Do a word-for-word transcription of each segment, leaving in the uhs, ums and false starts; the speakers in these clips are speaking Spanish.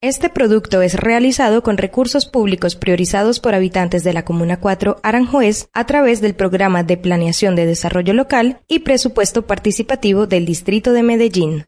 Este producto es realizado con recursos públicos priorizados por habitantes de la Comuna cuatro Aranjuez a través del Programa de Planeación de Desarrollo Local y Presupuesto Participativo del Distrito de Medellín.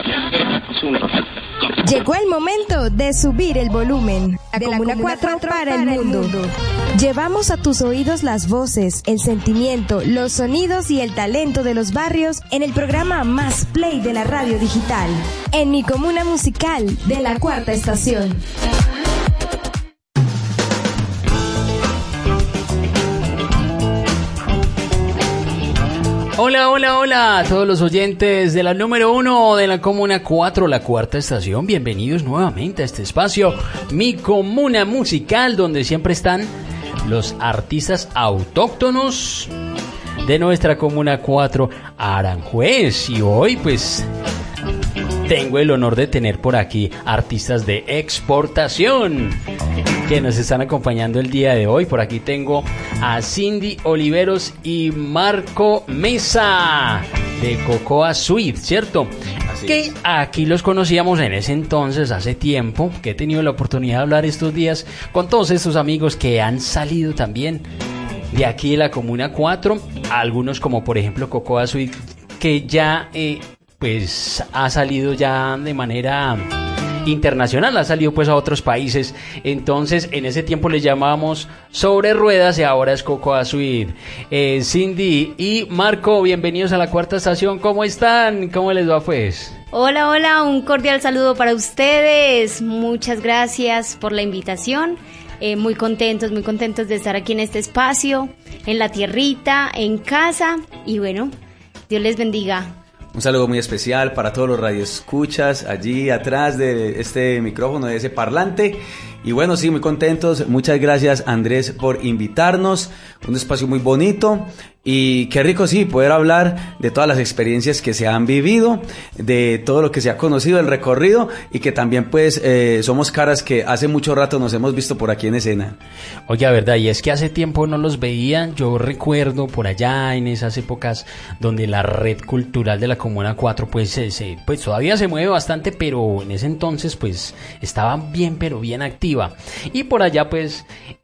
Llegó el momento de subir el volumen. La de Comuna cuatro para el mundo. Llevamos a tus oídos las voces, el sentimiento, los sonidos y el talento de los barrios en el programa Más Play de la radio digital. En mi comuna musical de la Cuarta Estación. Hola, hola, hola a todos los oyentes de la número uno de la Comuna cuatro, la Cuarta Estación. Bienvenidos nuevamente a este espacio, Mi Comuna Musical, donde siempre están los artistas autóctonos de nuestra Comuna cuatro Aranjuez. Y hoy pues tengo el honor de tener por aquí artistas de exportación que nos están acompañando el día de hoy. Por aquí tengo a Cindy Oliveros y Marco Mesa de Cocoa Sweet, ¿cierto? Así que es. Aquí los conocíamos en ese entonces, hace tiempo, que he tenido la oportunidad de hablar estos días con todos estos amigos que han salido también de aquí de la Comuna cuatro, algunos como por ejemplo Cocoa Sweet, que ya eh, pues ha salido ya de manera internacional, ha salido pues a otros países. Entonces en ese tiempo le llamábamos Sobre Ruedas y ahora es Cocoa Sweet. eh, Cindy y Marco, bienvenidos a la Cuarta Estación. ¿Cómo están? ¿Cómo les va pues? Hola, hola, un cordial saludo para ustedes. Muchas gracias por la invitación. Eh, muy contentos, muy contentos de estar aquí en este espacio, en la tierrita, en casa. Y bueno, Dios les bendiga. Un saludo muy especial para todos los radioescuchas allí atrás de este micrófono, de ese parlante. Y bueno, sí, muy contentos. Muchas gracias, Andrés, por invitarnos. Un espacio muy bonito. Y qué rico, sí, poder hablar de todas las experiencias que se han vivido, de todo lo que se ha conocido, el recorrido, y que también, pues, eh, somos caras que hace mucho rato nos hemos visto por aquí en escena. Oye, verdad, y es que hace tiempo no los veía. Yo recuerdo por allá en esas épocas donde la red cultural de la Comuna cuatro, pues, eh, se, pues todavía se mueve bastante, pero en ese entonces, pues, estaba bien, pero bien activa. Y por allá, pues,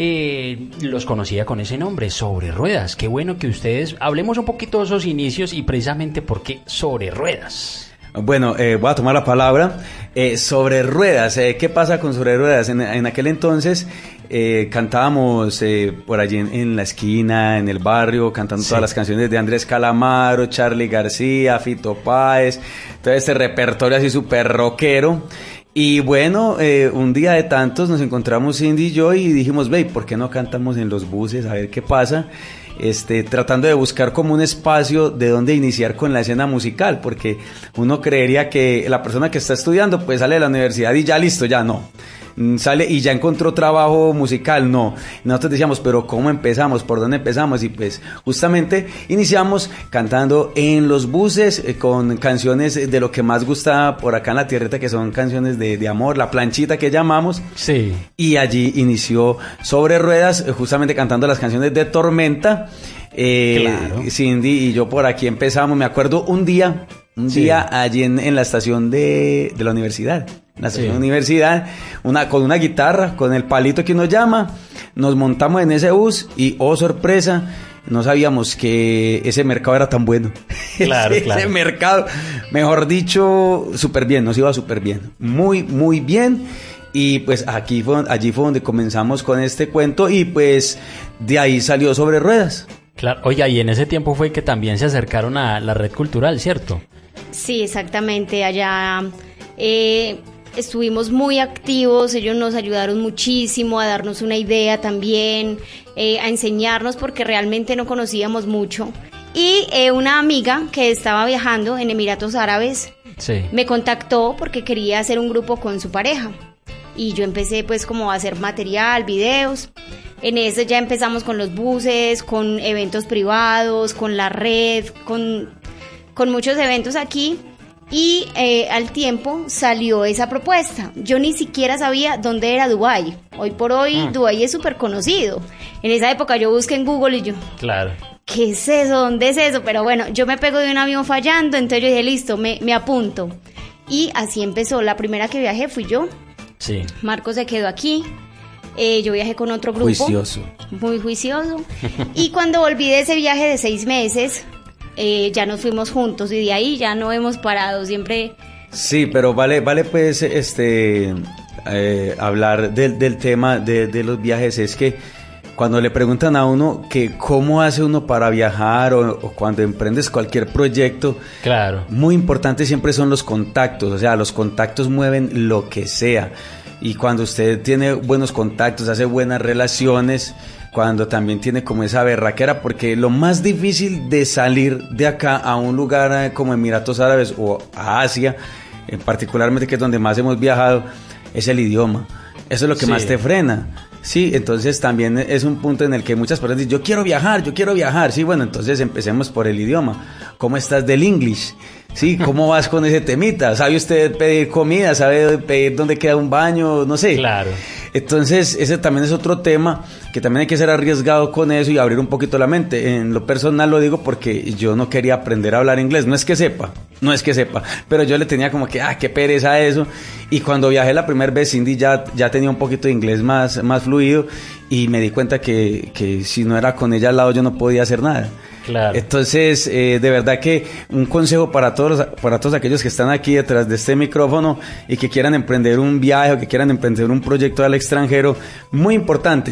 eh, los conocía con ese nombre, Sobre Ruedas. Qué bueno que usted hablemos un poquito de esos inicios y precisamente por qué Sobre Ruedas. Bueno, eh, voy a tomar la palabra. Eh, sobre Ruedas, eh, ¿qué pasa con Sobre Ruedas? En, en aquel entonces eh, cantábamos eh, por allí en, en la esquina, en el barrio, cantando sí. todas las canciones de Andrés Calamaro, Charly García, Fito Páez, todo este repertorio así súper rockero. Y bueno, eh, un día de tantos nos encontramos Cindy y yo y dijimos, ve, ¿por qué no cantamos en los buses? A ver qué pasa. Este, tratando de buscar como un espacio de donde iniciar con la escena musical, porque uno creería que la persona que está estudiando pues sale de la universidad y ya listo, ya no. Sale y ya encontró trabajo musical, no. Nosotros decíamos, pero ¿cómo empezamos? ¿Por dónde empezamos? Y pues justamente iniciamos cantando en los buses eh, con canciones de lo que más gusta por acá en la tierrita, que son canciones de, de amor, la planchita que llamamos. Sí. Y allí inició Sobre Ruedas, eh, justamente cantando las canciones de Tormenta. Eh, claro. Cindy y yo por aquí empezamos, me acuerdo un día, un sí. día allí en, en la estación de, de la universidad. La sí. universidad, una, con una guitarra, con el palito que uno llama, nos montamos en ese bus y, oh sorpresa, no sabíamos que ese mercado era tan bueno. Claro, ese, claro. Ese mercado, mejor dicho, súper bien, nos iba súper bien, muy, muy bien. Y pues aquí fue, allí fue donde comenzamos con este cuento y pues de ahí salió Sobre Ruedas. Claro, oye, y en ese tiempo fue que también se acercaron a la red cultural, ¿cierto? Sí, exactamente, allá... Eh... Estuvimos muy activos, ellos nos ayudaron muchísimo a darnos una idea también, eh, a enseñarnos porque realmente no conocíamos mucho. Y eh, una amiga que estaba viajando en Emiratos Árabes sí. me contactó porque quería hacer un grupo con su pareja. Y yo empecé pues como a hacer material, videos. En ese ya empezamos con los buses, con eventos privados, con la red, con, con muchos eventos aquí. Y eh, al tiempo salió esa propuesta. Yo ni siquiera sabía dónde era Dubái. Hoy por hoy ah. Dubái es súper conocido. En esa época yo busqué en Google y yo... Claro. ¿Qué es eso? ¿Dónde es eso? Pero bueno, yo me pego de un avión fallando, entonces yo dije, listo, me, me apunto. Y así empezó. La primera que viajé fui yo. Sí. Marco se quedó aquí. Eh, yo viajé con otro grupo. Juicioso. Muy juicioso. Y cuando volví de ese viaje de seis meses, eh, ya nos fuimos juntos y de ahí ya no hemos parado, siempre... Sí, pero vale, vale pues este eh, hablar del, del tema de, de los viajes. Es que cuando le preguntan a uno que cómo hace uno para viajar o, o cuando emprendes cualquier proyecto, claro, muy importante siempre son los contactos. O sea, los contactos mueven lo que sea. Y cuando usted tiene buenos contactos, hace buenas relaciones, cuando también tiene como esa berraquera, porque lo más difícil de salir de acá a un lugar como Emiratos Árabes o a Asia, eh, particularmente que es donde más hemos viajado, es el idioma. Eso es lo que sí. más te frena. Sí, entonces también es un punto en el que muchas personas dicen, yo quiero viajar, yo quiero viajar. Sí, bueno, entonces empecemos por el idioma. ¿Cómo estás del English? Sí, ¿cómo vas con ese temita? ¿Sabe usted pedir comida? ¿Sabe pedir dónde queda un baño? No sé. Claro. Entonces, ese también es otro tema que también hay que ser arriesgado con eso y abrir un poquito la mente. En lo personal lo digo porque yo no quería aprender a hablar inglés. No es que sepa, no es que sepa, pero yo le tenía como que, ah, qué pereza a eso. Y cuando viajé la primera vez, Cindy ya, ya tenía un poquito de inglés más, más fluido y me di cuenta que, que si no era con ella al lado yo no podía hacer nada. Claro. Entonces, eh, de verdad que un consejo para todos, para todos aquellos que están aquí detrás de este micrófono y que quieran emprender un viaje o que quieran emprender un proyecto al extranjero, muy importante.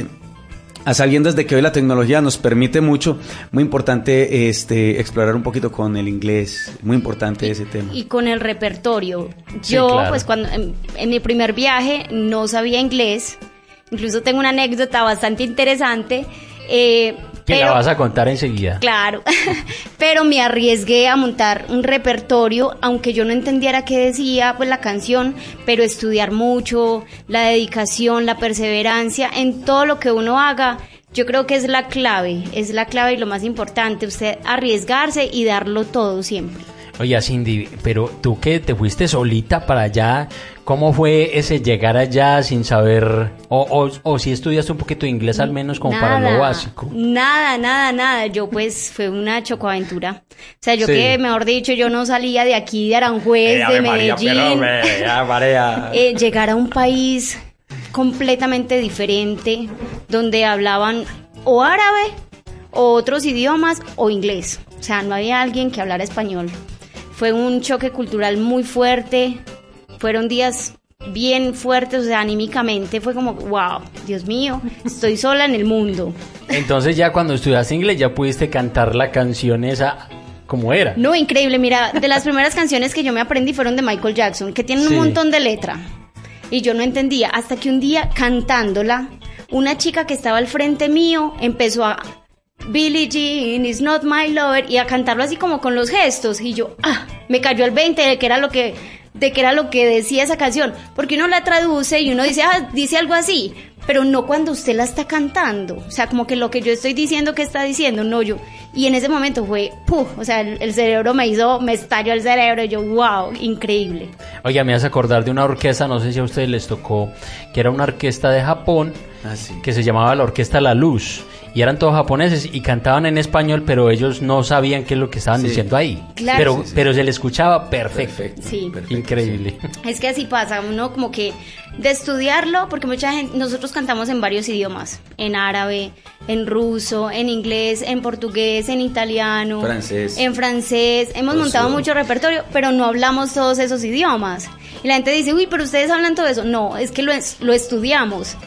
A sabiendas de que hoy la tecnología nos permite mucho, muy importante este, explorar un poquito con el inglés, muy importante y, ese tema. Y con el repertorio. Sí, Yo, claro. pues cuando en, en mi primer viaje no sabía inglés, incluso tengo una anécdota bastante interesante. Eh, Que pero, la vas a contar enseguida. Claro, pero me arriesgué a montar un repertorio, aunque yo no entendiera qué decía pues la canción, pero estudiar mucho, la dedicación, la perseverancia en todo lo que uno haga, yo creo que es la clave, es la clave y lo más importante, usted arriesgarse y darlo todo siempre. Oye, Cindy, pero tú que te fuiste solita para allá, ¿cómo fue ese llegar allá sin saber, o, o, o si estudiaste un poquito de inglés al menos como nada, para lo básico? Nada, nada, nada, yo pues fue una chocoaventura, o sea, yo Sí. que mejor dicho, yo no salía de aquí, de Aranjuez, Eh, de María, Medellín, pero, eh, ya, María. eh, llegar a un país completamente diferente, donde hablaban o árabe, o otros idiomas, o inglés, o sea, no había alguien que hablara español. Fue un choque cultural muy fuerte, fueron días bien fuertes, o sea, anímicamente fue como, wow, Dios mío, estoy sola en el mundo. Entonces ya cuando estudiaste inglés ya pudiste cantar la canción esa como era. No, increíble, mira, de las primeras canciones que yo me aprendí fueron de Michael Jackson, que tienen Sí. un montón de letra, y yo no entendía, hasta que un día cantándola, una chica que estaba al frente mío empezó a... Billie Jean is not my lover y a cantarlo así como con los gestos y yo, ah, me cayó el veinte de que era lo que de que era lo que decía esa canción, porque uno la traduce y uno dice, ah, dice algo así, pero no cuando usted la está cantando, o sea, como que lo que yo estoy diciendo que está diciendo, no yo, y en ese momento fue, puf, o sea, el, el cerebro me hizo, me estalló el cerebro y yo, wow, increíble. Oye, me hace acordar de una orquesta, no sé si a ustedes les tocó, que era una orquesta de Japón, Ah, sí. que se llamaba la Orquesta La Luz, y eran todos japoneses y cantaban en español, pero ellos no sabían qué es lo que estaban Sí. diciendo ahí. Claro. Pero, Sí, sí. pero se le escuchaba perfecto. Perfecto. Sí. perfecto, Increíble. Es que así pasa, uno como que de estudiarlo, porque mucha gente, nosotros cantamos en varios idiomas, en árabe, en ruso, en inglés, en portugués, en italiano, Francés. en francés, hemos Ruso. montado mucho repertorio, pero no hablamos todos esos idiomas. Y la gente dice, uy, pero ustedes hablan todo eso. No, es que lo, es- lo estudiamos.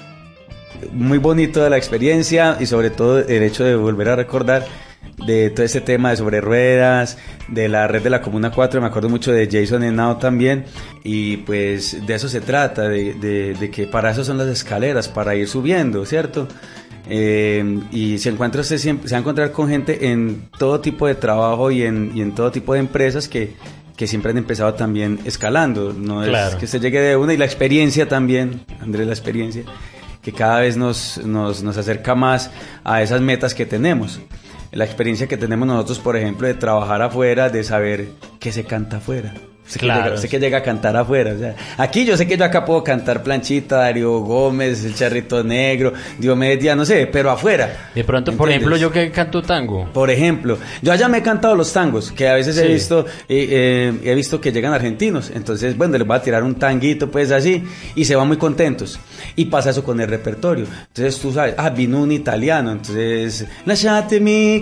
Muy bonito de la experiencia y sobre todo el hecho de volver a recordar de todo este tema de sobre ruedas, de la red de la Comuna cuatro, me acuerdo mucho de Jason Henao también, y pues de eso se trata, de, de, de que para eso son las escaleras, para ir subiendo, ¿cierto? Eh, y se encuentra usted siempre, se va a encontrar con gente en todo tipo de trabajo y en, y en todo tipo de empresas que, que siempre han empezado también escalando, no Claro. es que se llegue de una, y la experiencia también, Andrés, la experiencia que cada vez nos, nos, nos acerca más a esas metas que tenemos. La experiencia que tenemos nosotros, por ejemplo, de trabajar afuera, de saber qué se canta afuera. Usted, claro. que llega, usted que llega a cantar afuera, o sea, aquí yo sé que yo acá puedo cantar Planchita, Darío Gómez, El Charrito Negro, Diomedes Díaz, no sé, pero afuera. De pronto, por ejemplo, yo que canto tango. Por ejemplo, yo allá me he cantado los tangos, que a veces Sí. he visto eh, eh, he visto que llegan argentinos, entonces, bueno, les voy a tirar un tanguito, pues así, y se van muy contentos. Y pasa eso con el repertorio. Entonces tú sabes, ah, vino un italiano, entonces, lasciatemi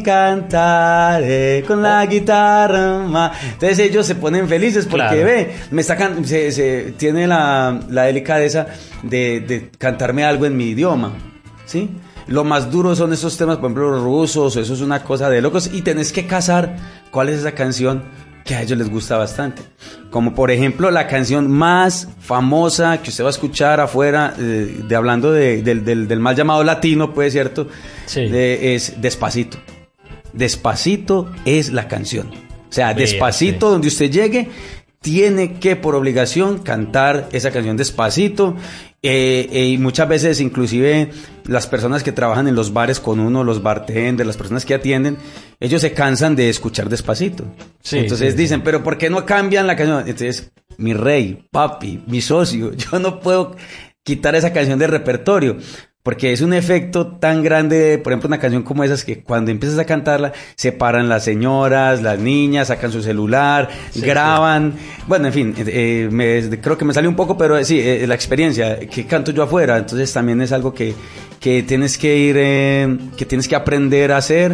cantare con la guitarra. Ma. Entonces ellos se ponen felices porque Claro. ve, me sacan, se, se tiene la, la delicadeza de, de cantarme algo en mi idioma, ¿sí? Lo más duro son esos temas, por ejemplo, los rusos, eso es una cosa de locos, y tenés que cazar cuál es esa canción que a ellos les gusta bastante. Como por ejemplo la canción más famosa que usted va a escuchar afuera, eh, de hablando de, del, del, del mal llamado latino, pues, ¿cierto? Sí. De, es Despacito. Despacito es la canción. O sea, Vea, Despacito, sí. donde usted llegue, tiene que por obligación cantar esa canción Despacito. Eh, eh, y muchas veces inclusive las personas que trabajan en los bares con uno, los bartenders, las personas que atienden, ellos se cansan de escuchar Despacito. Sí, Entonces sí, dicen, pero ¿por qué no cambian la canción? Entonces, mi rey, papi, mi socio, yo no puedo quitar esa canción del repertorio, porque es un efecto tan grande, por ejemplo, una canción como esas, que cuando empiezas a cantarla, se paran las señoras, las niñas, sacan su celular, Sí, graban, bueno, en fin, eh, me, creo que me salió un poco, pero eh, sí, eh, la experiencia, que canto yo afuera, entonces también es algo que, que tienes que ir, eh, que tienes que aprender a hacer,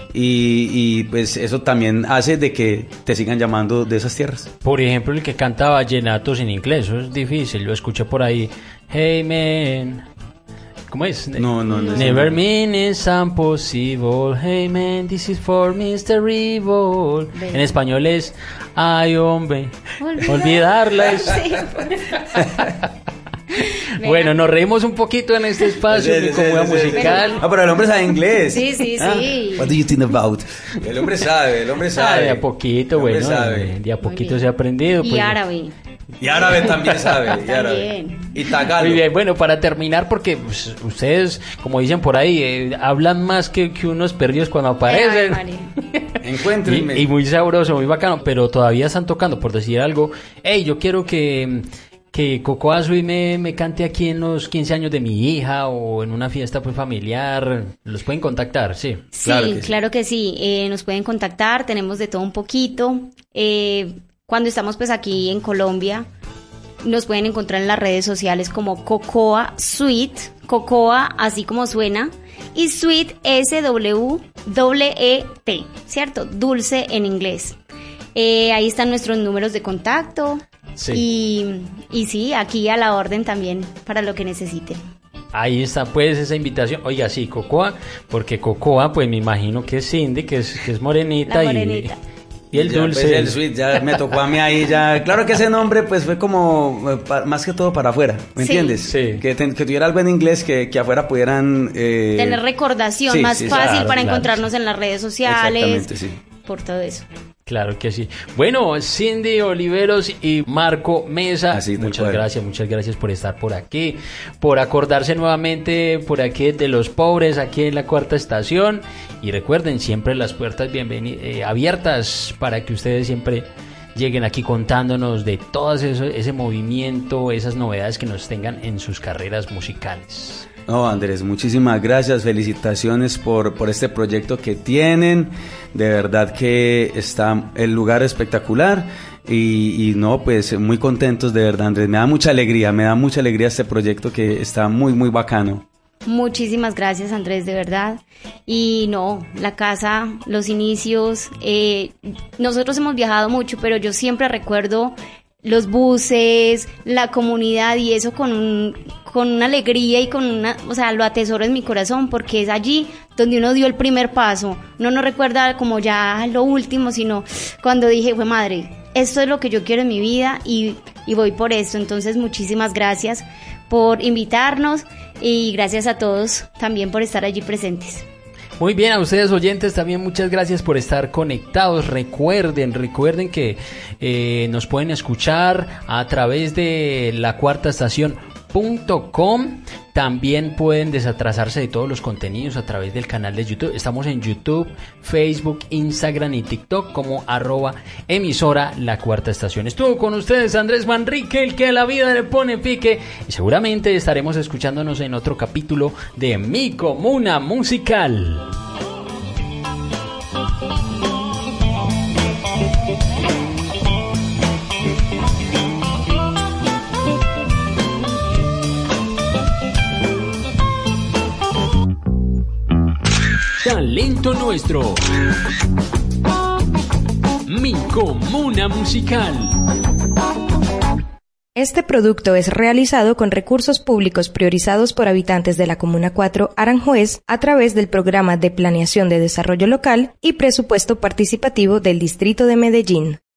y, y pues eso también hace de que te sigan llamando de esas tierras. Por ejemplo, el que canta vallenatos en inglés, eso es difícil. Lo escuché por ahí. Hey man, ¿cómo es? No, no, no. Never means impossible. Hey man, this is for mister Evil. Ven. En español es ay hombre, Olvidar- olvidarla es... Sí. Bueno, nos reímos un poquito en este espacio Sí, de sí, comedia sí, sí, sí. musical. Ah, pero el hombre sabe inglés. Sí, sí, Ah, sí. What do you think about? El hombre sabe, el hombre Ah, sabe. de a poquito, El hombre bueno, sabe. de a Muy poquito bien. se ha aprendido. Y pues. árabe. Y árabe también sabe. Y árabe. También. Y tagalo. Muy bien, bueno, para terminar, porque pues, ustedes, como dicen por ahí, eh, hablan más que, que unos perdidos cuando aparecen. Ay, María. Encuéntrenme. Y, y muy sabroso, muy bacano, pero todavía están tocando, por decir algo. Hey, yo quiero que, que Coco Azul me, me cante aquí en los quince años de mi hija o en una fiesta pues familiar. ¿Los pueden contactar? Sí. Sí, Claro claro que que sí. sí. Eh, nos pueden contactar, tenemos de todo un poquito. Eh, cuando estamos pues aquí en Colombia, nos pueden encontrar en las redes sociales como Cocoa Sweet, Cocoa así como suena, y Sweet S W E T, ¿cierto? Dulce en inglés. Eh, ahí están nuestros números de contacto. Sí. Y, y sí, aquí a la orden también para lo que necesiten. Ahí está pues esa invitación. Oiga, sí, Cocoa, porque Cocoa, pues me imagino que es Cindy, que es, que es morenita, La morenita. y, y el Ya, dulce. pues, el sweet, ya me tocó a mí ahí ya. Claro que ese nombre pues fue como eh, pa- más que todo para afuera, ¿me Sí. entiendes? Sí. Que, ten- que tuviera algo en inglés que, que afuera pudieran... eh, Tener recordación, sí, más sí, fácil claro, para claro. encontrarnos en las redes sociales, Exactamente, sí. por todo eso. Claro que sí. Bueno, Cindy Oliveros y Marco Mesa, Así, tal muchas cual. gracias, muchas gracias por estar por aquí, por acordarse nuevamente por aquí de los pobres, aquí en la cuarta estación. Y recuerden, siempre las puertas bienveni- eh, abiertas para que ustedes siempre lleguen aquí contándonos de todo eso, ese movimiento, esas novedades que nos tengan en sus carreras musicales. No, Andrés, muchísimas gracias, felicitaciones por, por este proyecto que tienen, de verdad que está el lugar espectacular y, y no, pues muy contentos de verdad, Andrés, me da mucha alegría, me da mucha alegría este proyecto que está muy, muy bacano. Muchísimas gracias, Andrés, de verdad. Y no, la casa, los inicios, eh, nosotros hemos viajado mucho, pero yo siempre recuerdo los buses, la comunidad y eso con un, con una alegría y con una, o sea, lo atesoro en mi corazón porque es allí donde uno dio el primer paso. Uno no recuerda como ya lo último, sino cuando dije, fue madre, esto es lo que yo quiero en mi vida y, y voy por esto. Entonces, muchísimas gracias por invitarnos y gracias a todos también por estar allí presentes. Muy bien, a ustedes oyentes también muchas gracias por estar conectados. Recuerden, recuerden que eh, nos pueden escuchar a través de la cuarta estación punto com. También pueden desatrasarse de todos los contenidos a través del canal de YouTube. Estamos en YouTube, Facebook, Instagram y TikTok como arroba emisora La Cuarta Estación. Estuvo con ustedes Andrés Manrique, el que a la vida le pone pique, y seguramente estaremos escuchándonos en otro capítulo de Mi Comuna Musical. Talento nuestro. Mi Comuna Musical. Este producto es realizado con recursos públicos priorizados por habitantes de la Comuna cuatro Aranjuez a través del Programa de Planeación de Desarrollo Local y Presupuesto Participativo del Distrito de Medellín.